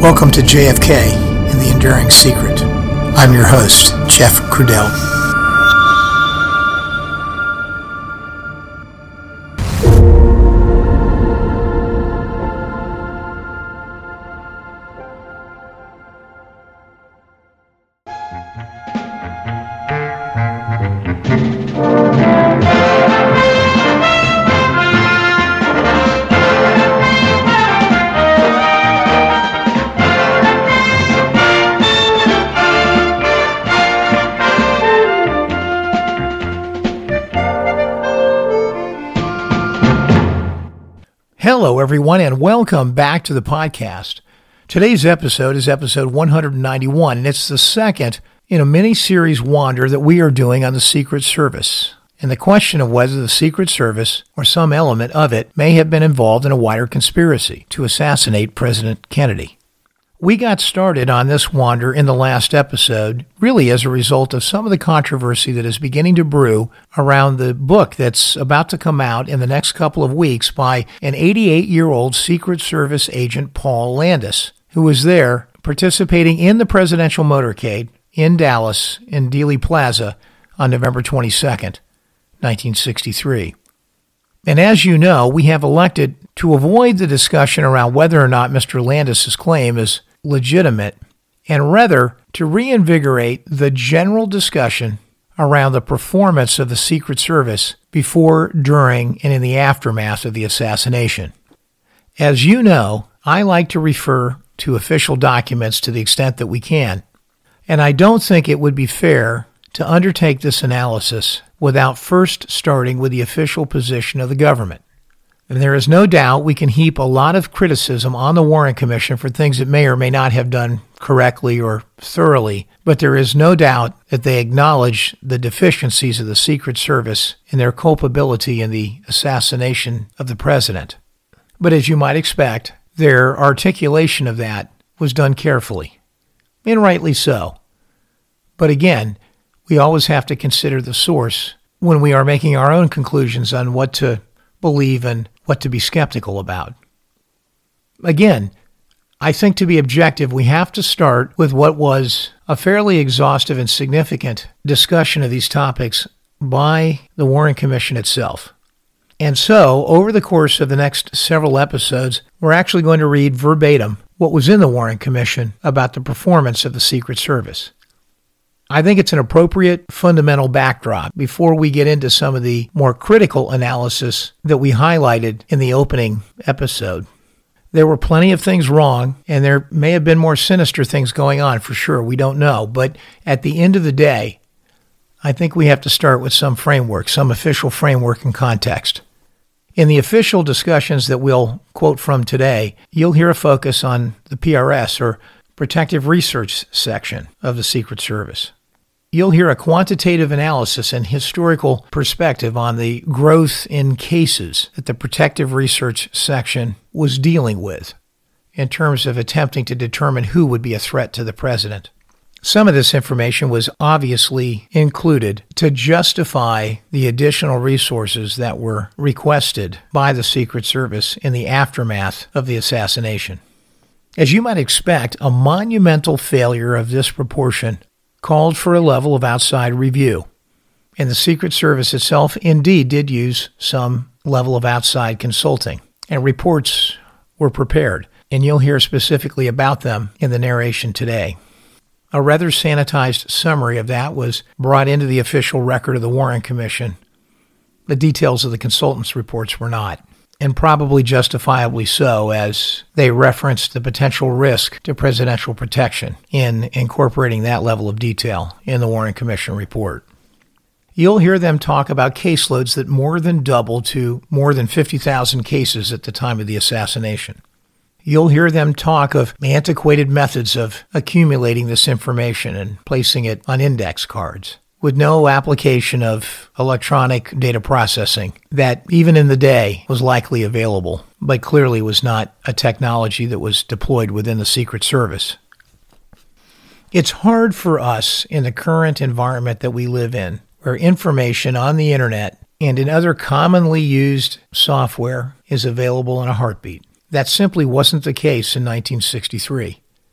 Welcome to JFK and the Enduring Secret. I'm your host, Jeff Crudell. Hello, everyone, and welcome back to the podcast. Today's episode is episode 191, and it's the second in a mini-series wander that we are doing on the Secret Service, and the question of whether the Secret Service, or some element of it, may have been involved in a wider conspiracy to assassinate President Kennedy. We got started on this wander in the last episode, really as a result of some of the controversy that is beginning to brew around the book that's about to come out in the next couple of weeks by an 88-year-old Secret Service agent, Paul Landis, who was there participating in the presidential motorcade in Dallas in Dealey Plaza on November 22nd, 1963. And as you know, we have elected to avoid the discussion around whether or not Mr. Landis's claim is legitimate, and rather to reinvigorate the general discussion around the performance of the Secret Service before, during, and in the aftermath of the assassination. As you know, I like to refer to official documents to the extent that we can, and I don't think it would be fair to undertake this analysis without first starting with the official position of the government. And there is no doubt we can heap a lot of criticism on the Warren Commission for things it may or may not have done correctly or thoroughly, but there is no doubt that they acknowledge the deficiencies of the Secret Service in their culpability in the assassination of the president. But as you might expect, their articulation of that was done carefully, and rightly so. But again, we always have to consider the source when we are making our own conclusions on what to believe and what to be skeptical about. Again, I think to be objective, we have to start with what was a fairly exhaustive and significant discussion of these topics by the Warren Commission itself. And so, over the course of the next several episodes, we're actually going to read verbatim what was in the Warren Commission about the performance of the Secret Service. I think it's an appropriate fundamental backdrop before we get into some of the more critical analysis that we highlighted in the opening episode. There were plenty of things wrong, and there may have been more sinister things going on, for sure. We don't know. But at the end of the day, I think we have to start with some framework, some official framework and context. In the official discussions that we'll quote from today, you'll hear a focus on the PRS, or Protective Research Section of the Secret Service. You'll hear a quantitative analysis and historical perspective on the growth in cases that the Protective Research Section was dealing with in terms of attempting to determine who would be a threat to the president. Some of this information was obviously included to justify the additional resources that were requested by the Secret Service in the aftermath of the assassination. As you might expect, a monumental failure of this proportion called for a level of outside review, and the Secret Service itself indeed did use some level of outside consulting, and reports were prepared, and you'll hear specifically about them in the narration today. A rather sanitized summary of that was brought into the official record of the Warren Commission. The details of the consultants' reports were not, and probably justifiably so, as they referenced the potential risk to presidential protection in incorporating that level of detail in the Warren Commission report. You'll hear them talk about caseloads that more than doubled to more than 50,000 cases at the time of the assassination. You'll hear them talk of antiquated methods of accumulating this information and placing it on index cards, with no application of electronic data processing that even in the day was likely available, but clearly was not a technology that was deployed within the Secret Service. It's hard for us in the current environment that we live in, where information on the internet and in other commonly used software is available in a heartbeat. That simply wasn't the case in 1963.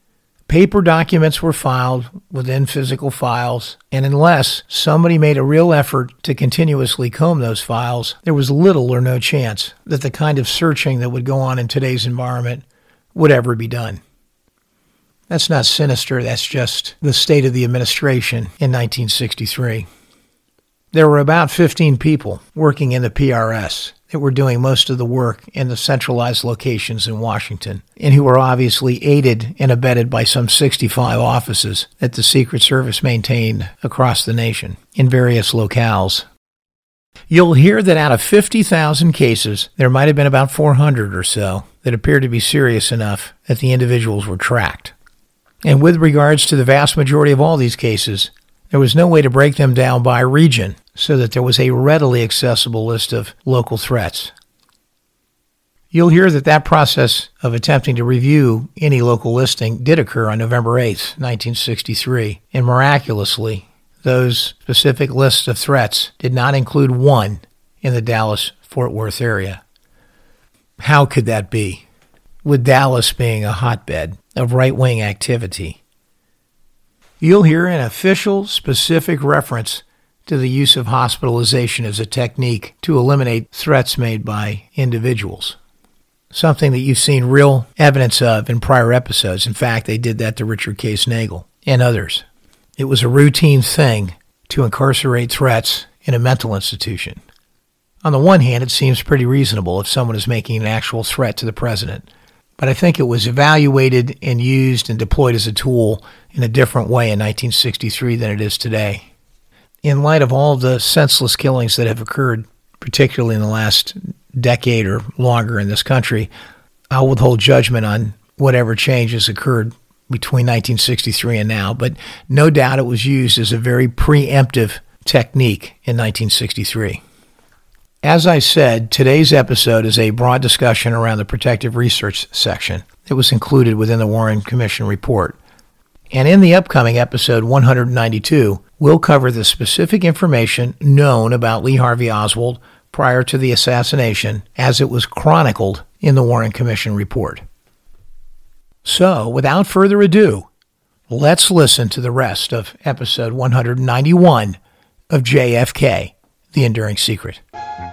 Paper documents were filed within physical files, and unless somebody made a real effort to continuously comb those files, there was little or no chance that the kind of searching that would go on in today's environment would ever be done. That's not sinister, that's just the state of the administration in 1963. There were about 15 people working in the PRS that were doing most of the work in the centralized locations in Washington, and who were obviously aided and abetted by some 65 offices that the Secret Service maintained across the nation in various locales. You'll hear that out of 50,000 cases, there might have been about 400 or so that appeared to be serious enough that the individuals were tracked. And with regards to the vast majority of all these cases, there was no way to break them down by region so that there was a readily accessible list of local threats. You'll hear that process of attempting to review any local listing did occur on November 8th, 1963, and miraculously, those specific lists of threats did not include one in the Dallas-Fort Worth area. How could that be, with Dallas being a hotbed of right-wing activity? You'll hear an official, specific reference to the use of hospitalization as a technique to eliminate threats made by individuals, something that you've seen real evidence of in prior episodes. In fact, they did that to Richard Case Nagel and others. It was a routine thing to incarcerate threats in a mental institution. On the one hand, it seems pretty reasonable if someone is making an actual threat to the president, but I think it was evaluated and used and deployed as a tool in a different way in 1963 than it is today. In light of all the senseless killings that have occurred, particularly in the last decade or longer in this country, I'll withhold judgment on whatever changes occurred between 1963 and now, but no doubt it was used as a very preemptive technique in 1963. As I said, today's episode is a broad discussion around the protective research section that was included within the Warren Commission report. And in the upcoming episode 192, we'll cover the specific information known about Lee Harvey Oswald prior to the assassination as it was chronicled in the Warren Commission report. So, without further ado, let's listen to the rest of episode 191 of JFK, The Enduring Secret.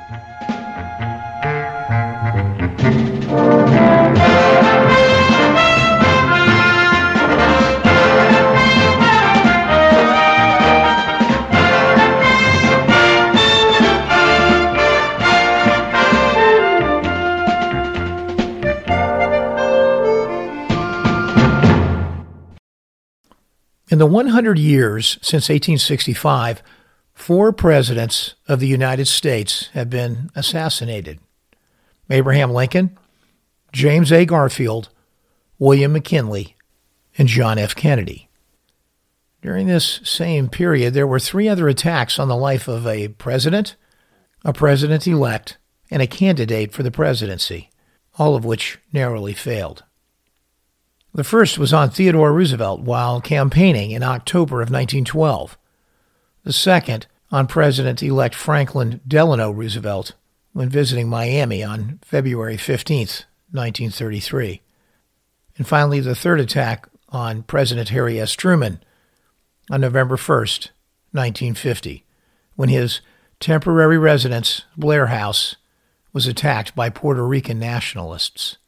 In the 100 years since 1865, 4 presidents of the United States have been assassinated: Abraham Lincoln, James A. Garfield, William McKinley, and John F. Kennedy. During this same period, there were 3 other attacks on the life of a president-elect, and a candidate for the presidency, all of which narrowly failed. The first was on Theodore Roosevelt while campaigning in October of 1912. The second on President-elect Franklin Delano Roosevelt when visiting Miami on February 15th, 1933. And finally, the third attack on President Harry S. Truman on November 1st, 1950, when his temporary residence, Blair House, was attacked by Puerto Rican nationalists.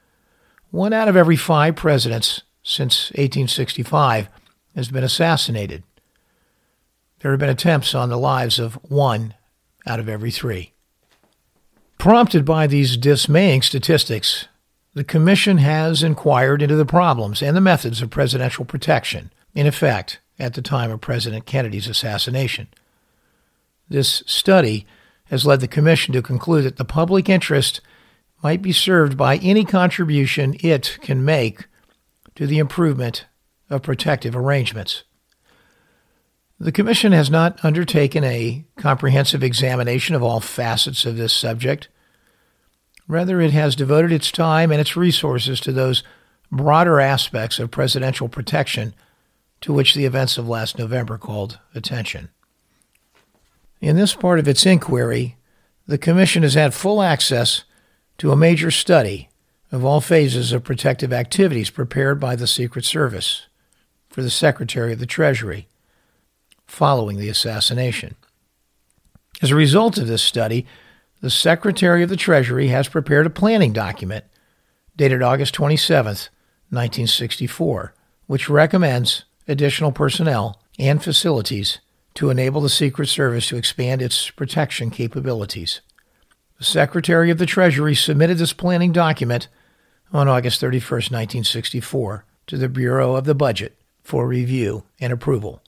1 out of every 5 presidents since 1865 has been assassinated. There have been attempts on the lives of 1 out of every 3. Prompted by these dismaying statistics, the Commission has inquired into the problems and the methods of presidential protection in effect at the time of President Kennedy's assassination. This study has led the Commission to conclude that the public interest might be served by any contribution it can make to the improvement of protective arrangements. The Commission has not undertaken a comprehensive examination of all facets of this subject. Rather, it has devoted its time and its resources to those broader aspects of presidential protection to which the events of last November called attention. In this part of its inquiry, the Commission has had full access to a major study of all phases of protective activities prepared by the Secret Service for the Secretary of the Treasury following the assassination. As a result of this study, the Secretary of the Treasury has prepared a planning document dated August 27, 1964, which recommends additional personnel and facilities to enable the Secret Service to expand its protection capabilities. The Secretary of the Treasury submitted this planning document on August 31, 1964, to the Bureau of the Budget for review and approval.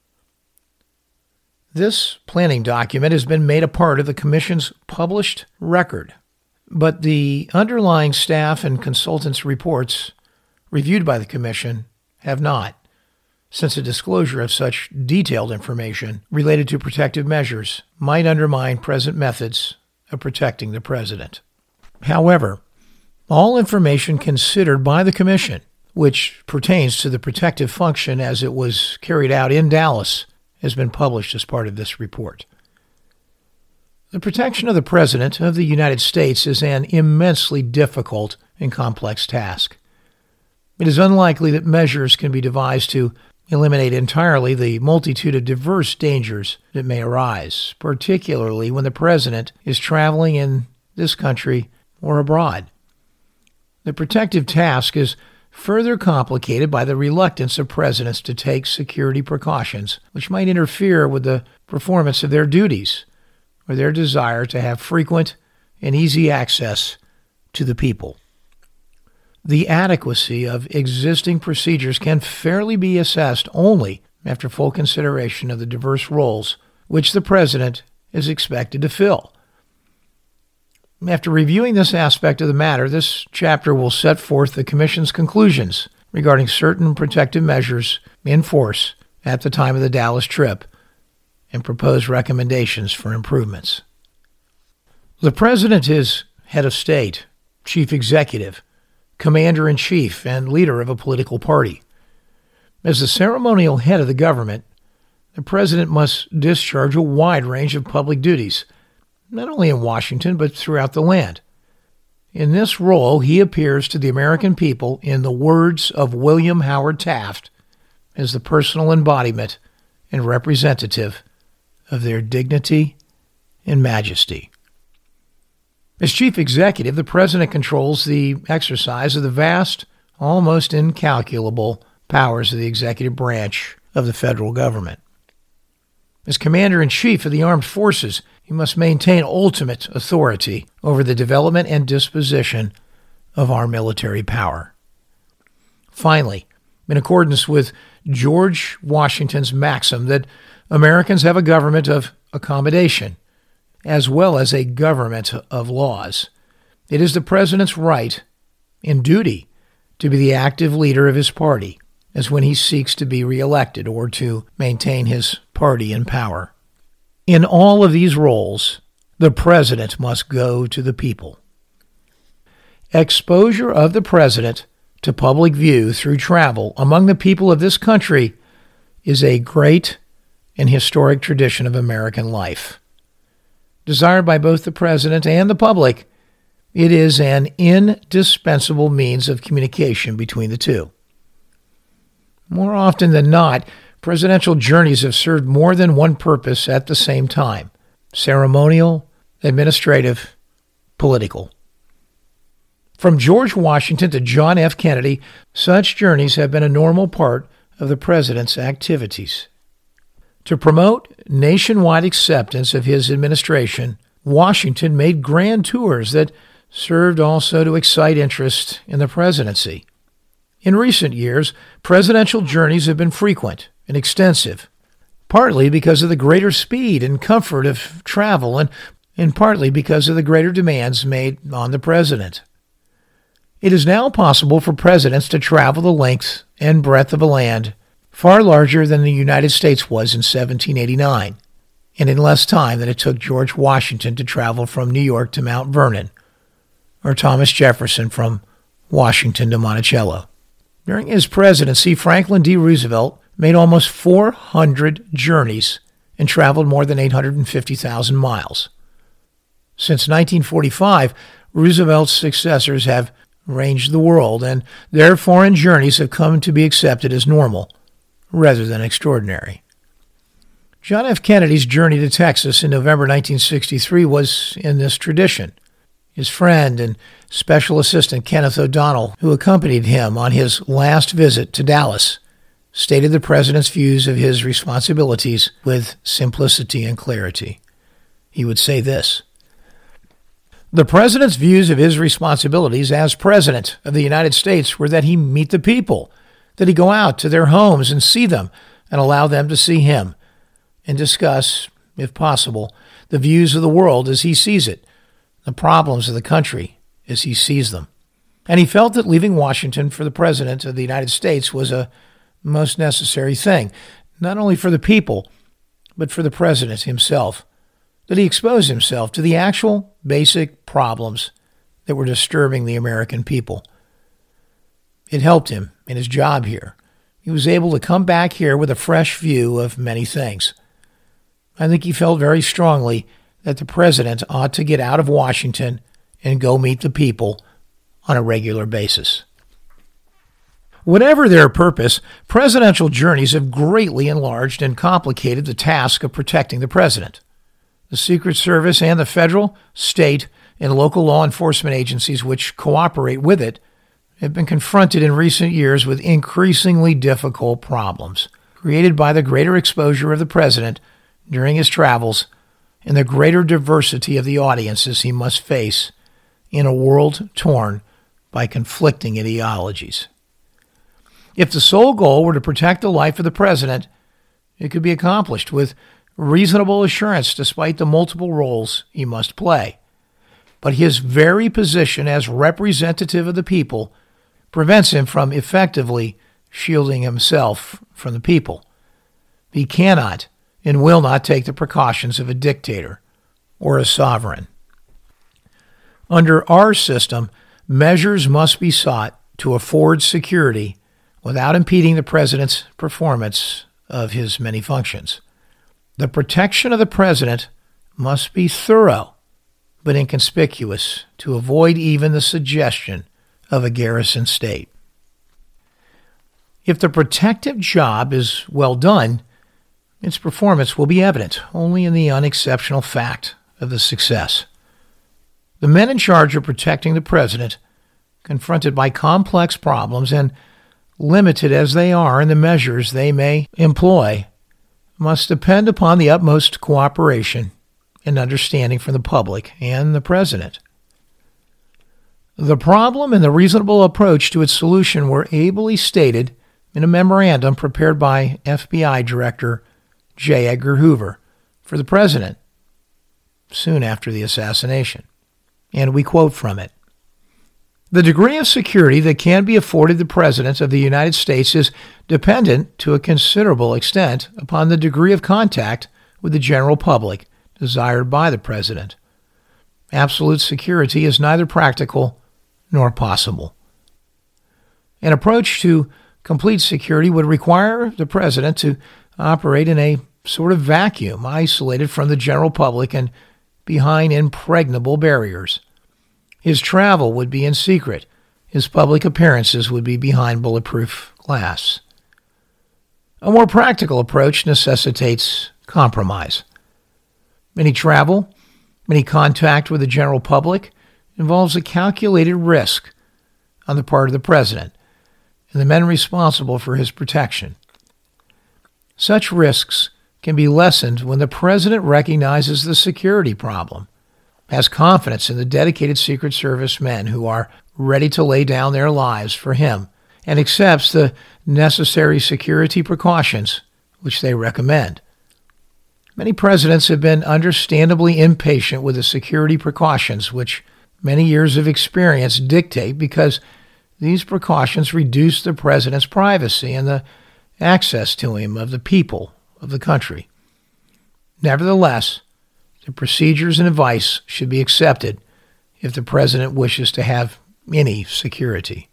This planning document has been made a part of the Commission's published record, but the underlying staff and consultants' reports reviewed by the Commission have not, since a disclosure of such detailed information related to protective measures might undermine present methods of protecting the President. However, all information considered by the Commission, which pertains to the protective function as it was carried out in Dallas, has been published as part of this report. The protection of the President of the United States is an immensely difficult and complex task. It is unlikely that measures can be devised to eliminate entirely the multitude of diverse dangers that may arise, particularly when the President is traveling in this country or abroad. The protective task is further complicated by the reluctance of presidents to take security precautions, which might interfere with the performance of their duties or their desire to have frequent and easy access to the people. The adequacy of existing procedures can fairly be assessed only after full consideration of the diverse roles which the president is expected to fill. After reviewing this aspect of the matter, this chapter will set forth the Commission's conclusions regarding certain protective measures in force at the time of the Dallas trip and propose recommendations for improvements. The President is head of state, chief executive, commander-in-chief, and leader of a political party. As the ceremonial head of the government, the President must discharge a wide range of public duties, not only in Washington, but throughout the land. In this role, he appears to the American people, in the words of William Howard Taft, as the personal embodiment and representative of their dignity and majesty. As chief executive, the president controls the exercise of the vast, almost incalculable powers of the executive branch of the federal government. As commander-in-chief of the armed forces, he must maintain ultimate authority over the development and disposition of our military power. Finally, in accordance with George Washington's maxim that Americans have a government of accommodation, as well as a government of laws, it is the president's right and duty to be the active leader of his party, as when he seeks to be reelected or to maintain his party in power. In all of these roles, the president must go to the people. Exposure of the president to public view through travel among the people of this country is a great and historic tradition of American life. Desired by both the president and the public, it is an indispensable means of communication between the two. More often than not, presidential journeys have served more than one purpose at the same time: ceremonial, administrative, political. From George Washington to John F. Kennedy, such journeys have been a normal part of the president's activities. To promote nationwide acceptance of his administration, Washington made grand tours that served also to excite interest in the presidency. In recent years, presidential journeys have been frequent and extensive, partly because of the greater speed and comfort of travel and partly because of the greater demands made on the president. It is now possible for presidents to travel the length and breadth of a land far larger than the United States was in 1789, and in less time than it took George Washington to travel from New York to Mount Vernon, or Thomas Jefferson from Washington to Monticello. During his presidency, Franklin D. Roosevelt made almost 400 journeys and traveled more than 850,000 miles. Since 1945, Roosevelt's successors have ranged the world, and their foreign journeys have come to be accepted as normal rather than extraordinary. John F. Kennedy's journey to Texas in November 1963 was in this tradition. His friend and special assistant Kenneth O'Donnell, who accompanied him on his last visit to Dallas, stated the president's views of his responsibilities with simplicity and clarity. He would say this: "The president's views of his responsibilities as president of the United States were that he meet the people, that he go out to their homes and see them and allow them to see him, and discuss, if possible, the views of the world as he sees it, the problems of the country as he sees them." And he felt that leaving Washington for the president of the United States was a most necessary thing, not only for the people, but for the president himself, that he exposed himself to the actual basic problems that were disturbing the American people. It helped him in his job here. He was able to come back here with a fresh view of many things. I think he felt very strongly that the president ought to get out of Washington and go meet the people on a regular basis. Whatever their purpose, presidential journeys have greatly enlarged and complicated the task of protecting the president. The Secret Service and the federal, state, and local law enforcement agencies which cooperate with it have been confronted in recent years with increasingly difficult problems created by the greater exposure of the president during his travels and the greater diversity of the audiences he must face in a world torn by conflicting ideologies. If the sole goal were to protect the life of the president, it could be accomplished with reasonable assurance despite the multiple roles he must play. But his very position as representative of the people prevents him from effectively shielding himself from the people. He cannot and will not take the precautions of a dictator or a sovereign. Under our system, measures must be sought to afford security without impeding the president's performance of his many functions. The protection of the president must be thorough but inconspicuous to avoid even the suggestion of a garrison state. If the protective job is well done, its performance will be evident only in the unexceptional fact of the success. The men in charge of protecting the president, confronted by complex problems and limited as they are in the measures they may employ, must depend upon the utmost cooperation and understanding from the public and the president. The problem and the reasonable approach to its solution were ably stated in a memorandum prepared by FBI Director J. Edgar Hoover for the president soon after the assassination. And we quote from it: "The degree of security that can be afforded the President of the United States is dependent to a considerable extent upon the degree of contact with the general public desired by the President. Absolute security is neither practical nor possible. An approach to complete security would require the President to operate in a sort of vacuum, isolated from the general public and behind impregnable barriers. His travel would be in secret. His public appearances would be behind bulletproof glass. A more practical approach necessitates compromise. Any travel, any contact with the general public involves a calculated risk on the part of the President and the men responsible for his protection. Such risks can be lessened when the President recognizes the security problem, has confidence in the dedicated Secret Service men who are ready to lay down their lives for him, and accepts the necessary security precautions which they recommend. Many presidents have been understandably impatient with the security precautions which many years of experience dictate because these precautions reduce the president's privacy and the access to him of the people of the country. Nevertheless, the procedures and advice should be accepted if the president wishes to have any security.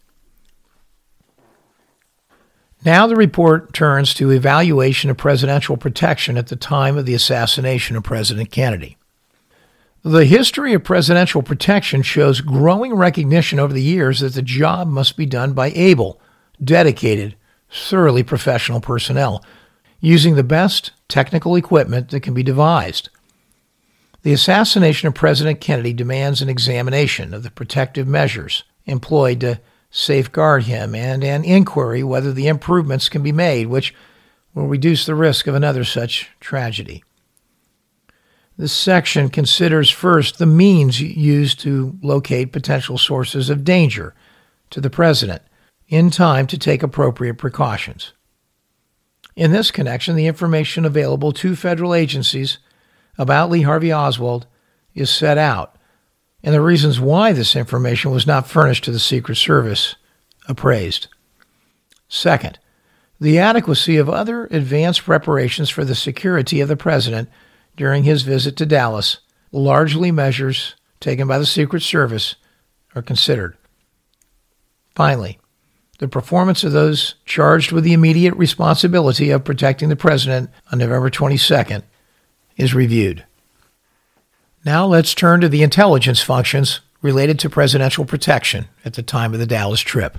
Now the report turns to evaluation of presidential protection at the time of the assassination of President Kennedy. The history of presidential protection shows growing recognition over the years that the job must be done by able, dedicated, thoroughly professional personnel, using the best technical equipment that can be devised. The assassination of President Kennedy demands an examination of the protective measures employed to safeguard him and an inquiry whether the improvements can be made which will reduce the risk of another such tragedy. This section considers first the means used to locate potential sources of danger to the president in time to take appropriate precautions. In this connection, the information available to federal agencies about Lee Harvey Oswald is set out, and the reasons why this information was not furnished to the Secret Service appraised. Second, the adequacy of other advanced preparations for the security of the president during his visit to Dallas, largely measures taken by the Secret Service, are considered. Finally, the performance of those charged with the immediate responsibility of protecting the president on November 22nd is reviewed. Now let's turn to the intelligence functions related to presidential protection at the time of the Dallas trip.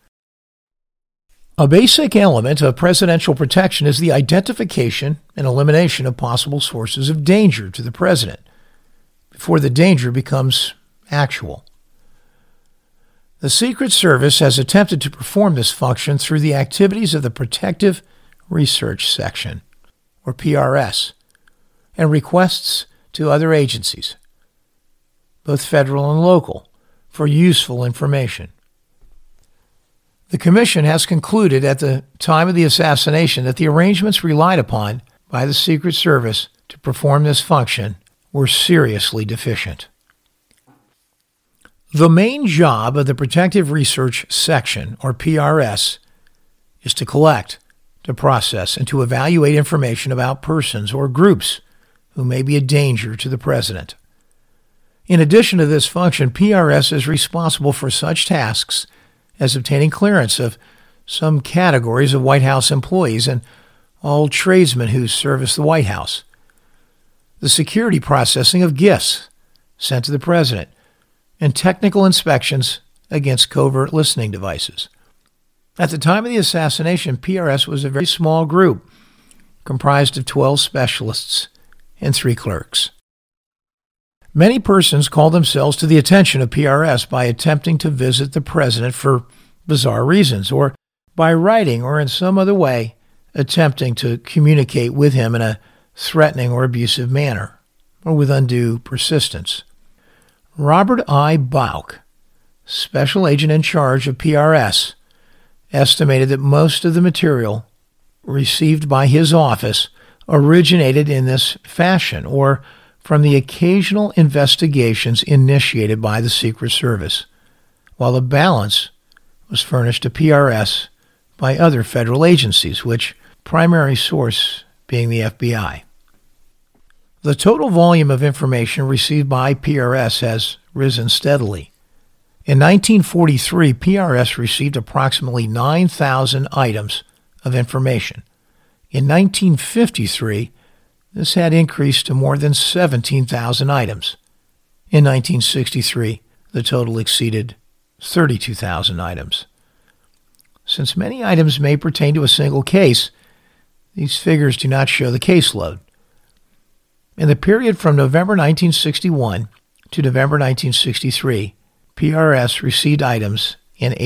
A basic element of presidential protection is the identification and elimination of possible sources of danger to the president before the danger becomes actual. The Secret Service has attempted to perform this function through the activities of the Protective Research Section, or PRS, and requests to other agencies, both federal and local, for useful information. The Commission has concluded at the time of the assassination that the arrangements relied upon by the Secret Service to perform this function were seriously deficient. The main job of the Protective Research Section, or PRS, is to collect, to process, and to evaluate information about persons or groups who may be a danger to the president. In addition to this function, PRS is responsible for such tasks as obtaining clearance of some categories of White House employees and all tradesmen who service the White House, the security processing of gifts sent to the president, and technical inspections against covert listening devices. At the time of the assassination, PRS was a very small group comprised of 12 specialists and 3 clerks. Many persons call themselves to the attention of PRS by attempting to visit the president for bizarre reasons, or by writing or in some other way attempting to communicate with him in a threatening or abusive manner, or with undue persistence. Robert I. Bauch, special agent in charge of PRS, estimated that most of the material received by his office originated in this fashion or from the occasional investigations initiated by the Secret Service, while the balance was furnished to PRS by other federal agencies, which primary source being the FBI. The total volume of information received by PRS has risen steadily. In 1943, PRS received approximately 9,000 items of information. In 1953, this had increased to more than 17,000 items. In 1963, the total exceeded 32,000 items. Since many items may pertain to a single case, these figures do not show the caseload. In the period from November 1961 to November 1963, PRS received items in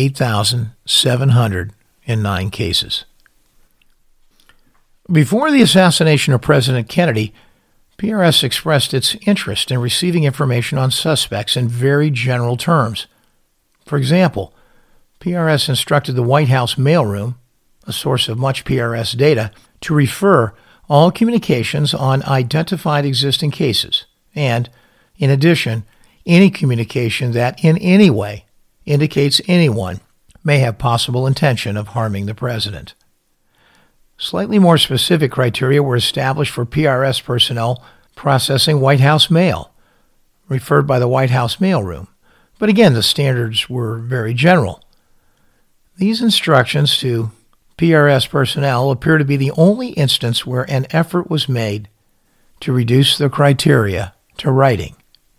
8,709 cases. Before the assassination of President Kennedy, PRS expressed its interest in receiving information on suspects in very general terms. For example, PRS instructed the White House mailroom, a source of much PRS data, to refer all communications on identified existing cases, and, in addition, any communication that in any way indicates anyone may have possible intention of harming the president. Slightly more specific criteria were established for PRS personnel processing White House mail, referred by the White House mailroom, but again, the standards were very general. These instructions to PRS personnel appear to be the only instance where an effort was made to reduce the criteria to writing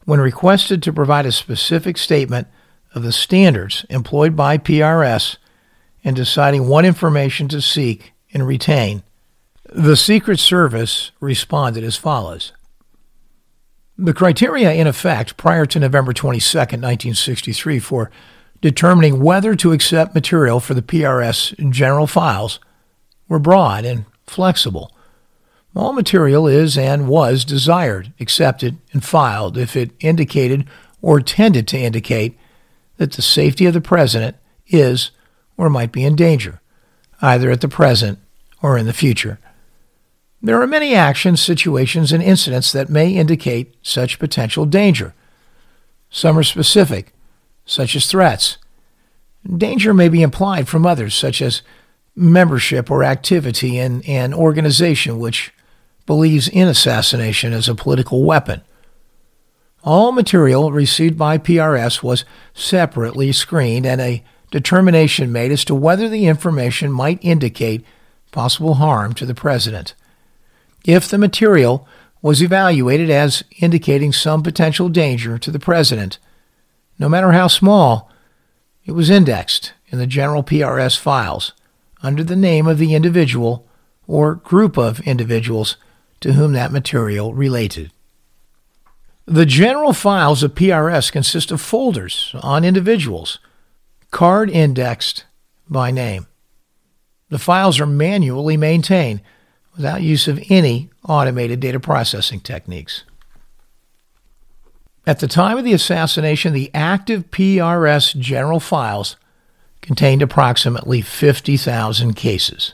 when requested to provide a specific statement of the standards employed by PRS in deciding what information to seek and retain, the Secret Service responded as follows. The criteria in effect prior to November 22, 1963 for determining whether to accept material for the PRS general files were broad and flexible. All material is and was desired, accepted, and filed if it indicated or tended to indicate that the safety of the President is or might be in danger, either at the present or in the future. There are many actions, situations, and incidents that may indicate such potential danger. Some are specific, such as threats. Danger may be implied from others, such as membership or activity in an organization which believes in assassination as a political weapon. All material received by PRS was separately screened and a determination made as to whether the information might indicate possible harm to the President. If the material was evaluated as indicating some potential danger to the President, no matter how small, it was indexed in the general PRS files under the name of the individual or group of individuals to whom that material related. The general files of PRS consist of folders on individuals, card indexed by name. The files are manually maintained without use of any automated data processing techniques. At the time of the assassination, the active PRS general files contained approximately 50,000 cases,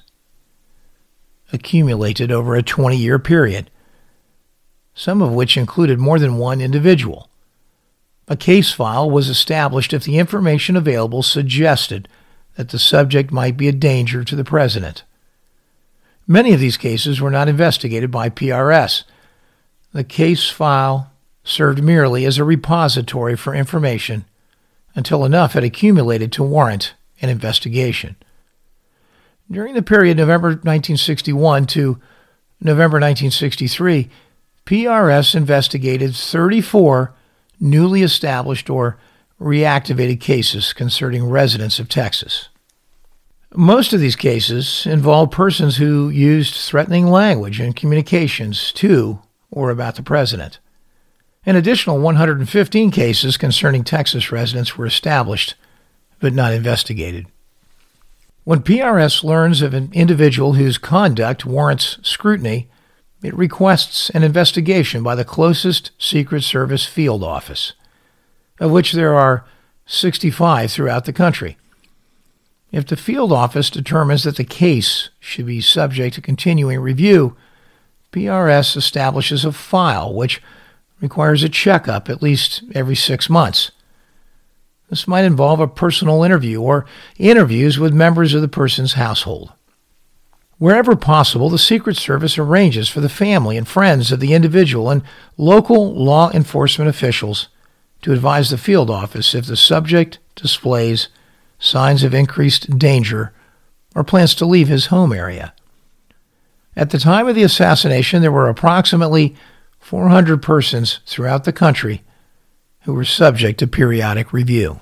accumulated over a 20-year period, some of which included more than one individual. A case file was established if the information available suggested that the subject might be a danger to the President. Many of these cases were not investigated by PRS. The case file served merely as a repository for information until enough had accumulated to warrant an investigation. During the period November 1961 to November 1963, PRS investigated 34 newly established or reactivated cases concerning residents of Texas. Most of these cases involved persons who used threatening language in communications to or about the President. An additional 115 cases concerning Texas residents were established but not investigated. When PRS learns of an individual whose conduct warrants scrutiny, it requests an investigation by the closest Secret Service field office, of which there are 65 throughout the country. If the field office determines that the case should be subject to continuing review, PRS establishes a file which requires a checkup at least every 6 months. This might involve a personal interview or interviews with members of the person's household. Wherever possible, the Secret Service arranges for the family and friends of the individual and local law enforcement officials to advise the field office if the subject displays signs of increased danger or plans to leave his home area. At the time of the assassination, there were approximately 400 persons throughout the country who were subject to periodic review.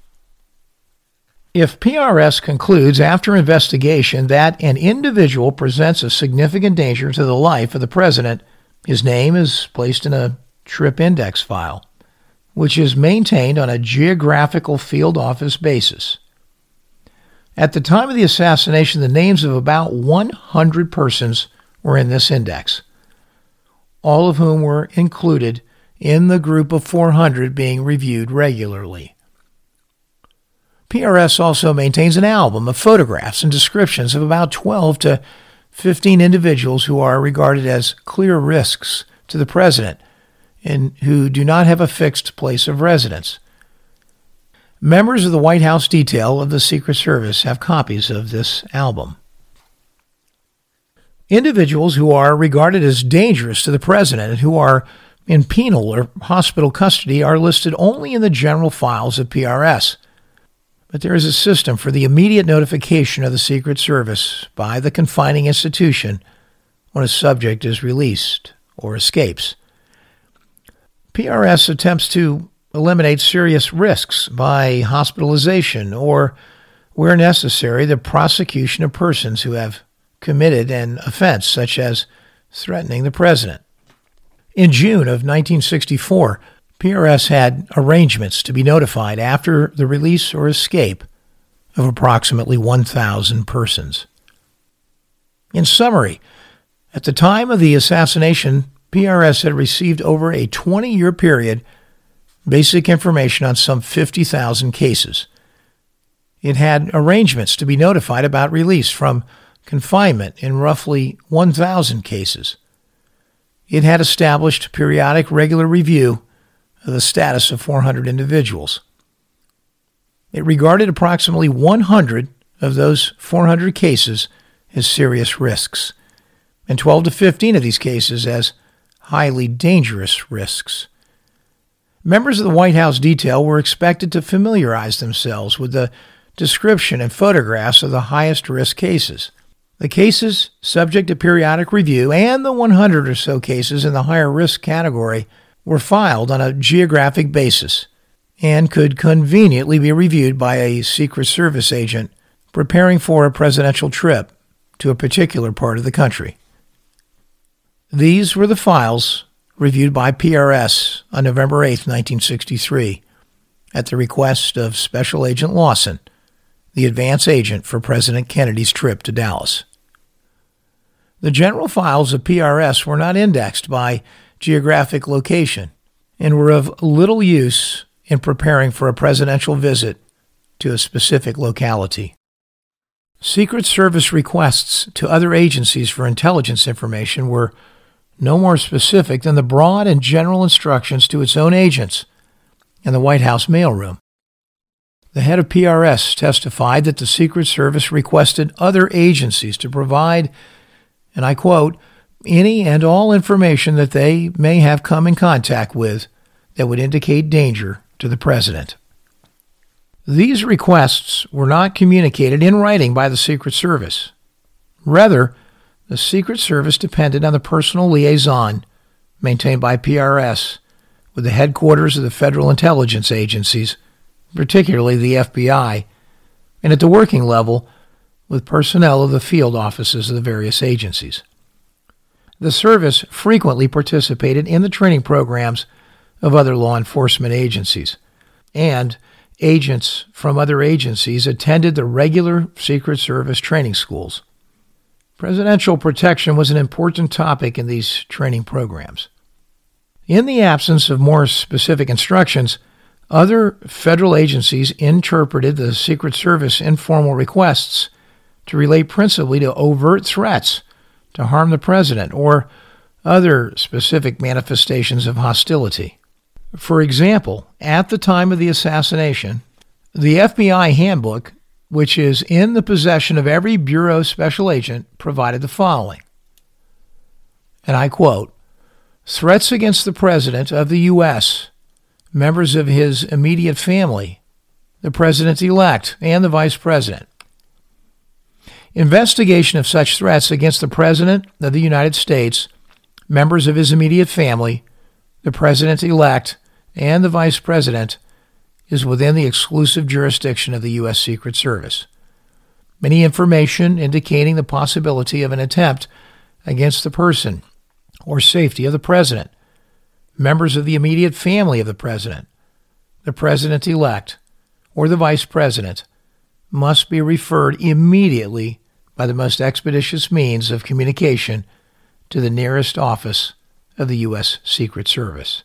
If PRS concludes after investigation that an individual presents a significant danger to the life of the President, his name is placed in a TRIP index file, which is maintained on a geographical field office basis. At the time of the assassination, the names of about 100 persons were in this index, all of whom were included in the group of 400 being reviewed regularly. PRS also maintains an album of photographs and descriptions of about 12 to 15 individuals who are regarded as clear risks to the President and who do not have a fixed place of residence. Members of the White House detail of the Secret Service have copies of this album. Individuals who are regarded as dangerous to the President and who are in penal or hospital custody are listed only in the general files of PRS. But there is a system for the immediate notification of the Secret Service by the confining institution when a subject is released or escapes. PRS attempts to eliminate serious risks by hospitalization or, where necessary, the prosecution of persons who have committed an offense, such as threatening the president. In June of 1964, PRS had arrangements to be notified after the release or escape of approximately 1,000 persons. In summary, at the time of the assassination, PRS had received over a 20-year period basic information on some 50,000 cases. It had arrangements to be notified about release from confinement in roughly 1,000 cases. It had established periodic regular review of the status of 400 individuals. It regarded approximately 100 of those 400 cases as serious risks, and 12 to 15 of these cases as highly dangerous risks. Members of the White House detail were expected to familiarize themselves with the description and photographs of the highest risk cases. The cases subject to periodic review and the 100 or so cases in the higher risk category were filed on a geographic basis and could conveniently be reviewed by a Secret Service agent preparing for a presidential trip to a particular part of the country. These were the files reviewed by PRS on November 8, 1963, at the request of Special Agent Lawson, the advance agent for President Kennedy's trip to Dallas. The general files of PRS were not indexed by geographic location and were of little use in preparing for a presidential visit to a specific locality. Secret Service requests to other agencies for intelligence information were no more specific than the broad and general instructions to its own agents in the White House mailroom. The head of PRS testified that the Secret Service requested other agencies to provide, and I quote, any and all information that they may have come in contact with that would indicate danger to the president. These requests were not communicated in writing by the Secret Service. Rather, the Secret Service depended on the personal liaison maintained by PRS with the headquarters of the federal intelligence agencies, particularly the FBI, and at the working level with personnel of the field offices of the various agencies. The service frequently participated in the training programs of other law enforcement agencies, and agents from other agencies attended the regular Secret Service training schools. Presidential protection was an important topic in these training programs. In the absence of more specific instructions, other federal agencies interpreted the Secret Service informal requests to relate principally to overt threats to harm the president or other specific manifestations of hostility. For example, at the time of the assassination, the FBI handbook, which is in the possession of every Bureau special agent, provided the following, and I quote, threats against the President of the U.S., members of his immediate family, the President-elect, and the Vice President. Investigation of such threats against the President of the United States, members of his immediate family, the President-elect, and the Vice President is within the exclusive jurisdiction of the U.S. Secret Service. Any information indicating the possibility of an attempt against the person or safety of the President, members of the immediate family of the President, the President-elect, or the Vice President must be referred immediately by the most expeditious means of communication to the nearest office of the U.S. Secret Service.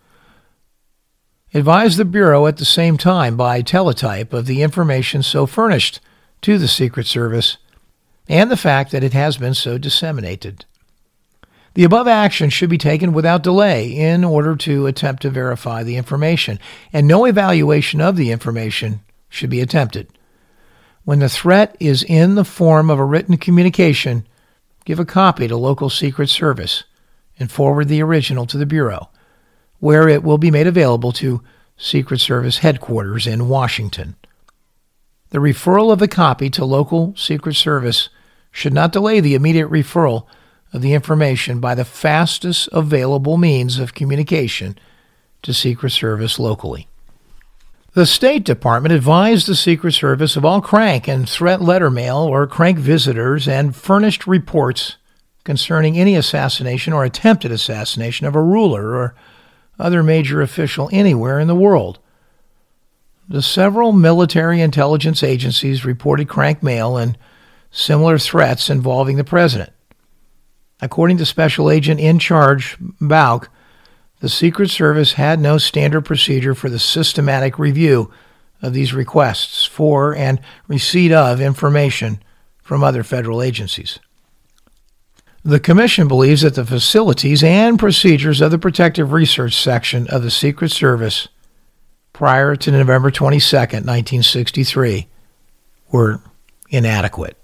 Advise the Bureau at the same time by teletype of the information so furnished to the Secret Service and the fact that it has been so disseminated. The above action should be taken without delay in order to attempt to verify the information, and no evaluation of the information should be attempted. When the threat is in the form of a written communication, give a copy to local Secret Service and forward the original to the Bureau, where it will be made available to Secret Service headquarters in Washington. The referral of the copy to local Secret Service should not delay the immediate referral of the information by the fastest available means of communication to Secret Service locally. The State Department advised the Secret Service of all crank and threat letter mail or crank visitors and furnished reports concerning any assassination or attempted assassination of a ruler or other major official anywhere in the world. The several military intelligence agencies reported crank mail and similar threats involving the president. According to Special Agent in Charge Bouck, the Secret Service had no standard procedure for the systematic review of these requests for and receipt of information from other federal agencies. The Commission believes that the facilities and procedures of the Protective Research Section of the Secret Service prior to November 22, 1963, were inadequate.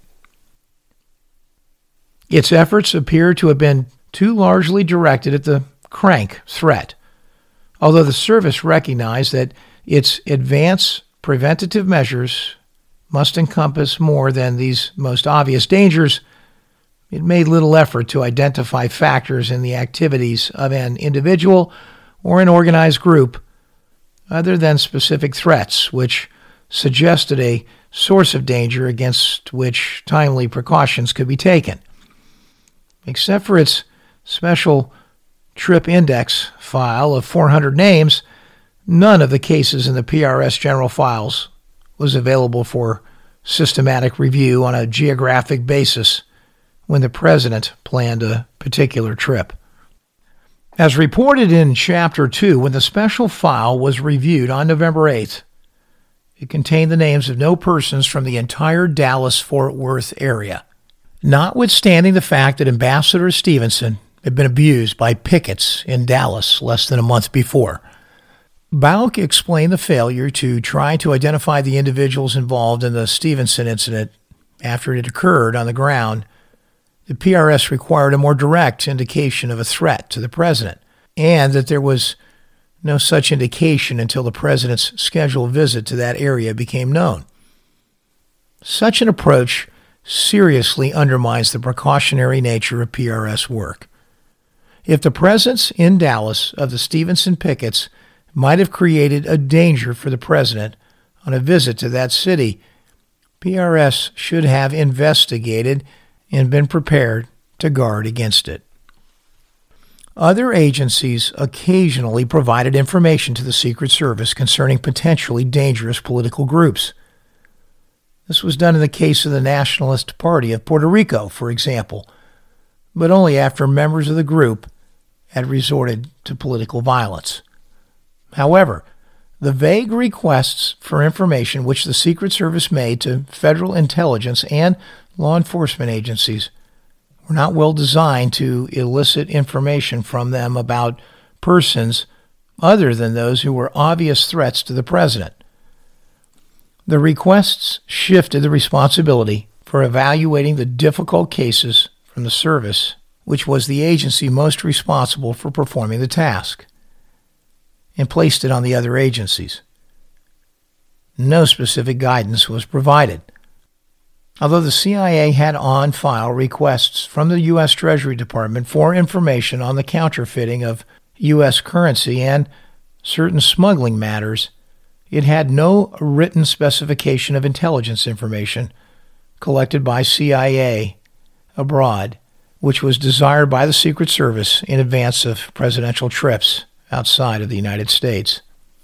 Its efforts appear to have been too largely directed at the crank threat, although the service recognized that its advance preventative measures must encompass more than these most obvious dangers. It made little effort to identify factors in the activities of an individual or an organized group other than specific threats, which suggested a source of danger against which timely precautions could be taken. Except for its special trip index file of 400 names, none of the cases in the PRS general files was available for systematic review on a geographic basis when the president planned a particular trip. As reported in Chapter 2, when the special file was reviewed on November 8th, it contained the names of no persons from the entire Dallas-Fort Worth area. Notwithstanding the fact that Ambassador Stevenson had been abused by pickets in Dallas less than a month before, Bouck explained the failure to try to identify the individuals involved in the Stevenson incident after it had occurred on the ground. The PRS required a more direct indication of a threat to the president, and that there was no such indication until the president's scheduled visit to that area became known. Such an approach seriously undermines the precautionary nature of PRS work. If the presence in Dallas of the Stevenson pickets might have created a danger for the president on a visit to that city, PRS should have investigated and been prepared to guard against it. Other agencies occasionally provided information to the Secret Service concerning potentially dangerous political groups. This was done in the case of the Nationalist Party of Puerto Rico, for example, but only after members of the group had resorted to political violence. However, the vague requests for information which the Secret Service made to federal intelligence and law enforcement agencies were not well designed to elicit information from them about persons other than those who were obvious threats to the president. The requests shifted the responsibility for evaluating the difficult cases from the service, which was the agency most responsible for performing the task, and placed it on the other agencies. No specific guidance was provided. Although the CIA had on file requests from the U.S. Treasury Department for information on the counterfeiting of U.S. currency and certain smuggling matters, it had no written specification of intelligence information collected by CIA abroad, which was desired by the Secret Service in advance of presidential trips outside of the United States.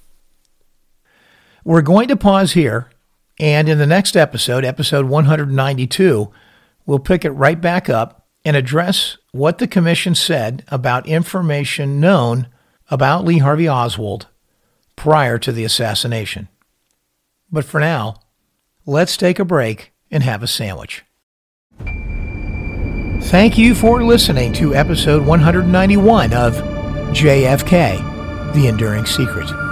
We're going to pause here, and in the next episode, episode 192, we'll pick it right back up and address what the Commission said about information known about Lee Harvey Oswald prior to the assassination. But for now, let's take a break and have a sandwich. Thank you for listening to episode 191 of JFK, The Enduring Secret.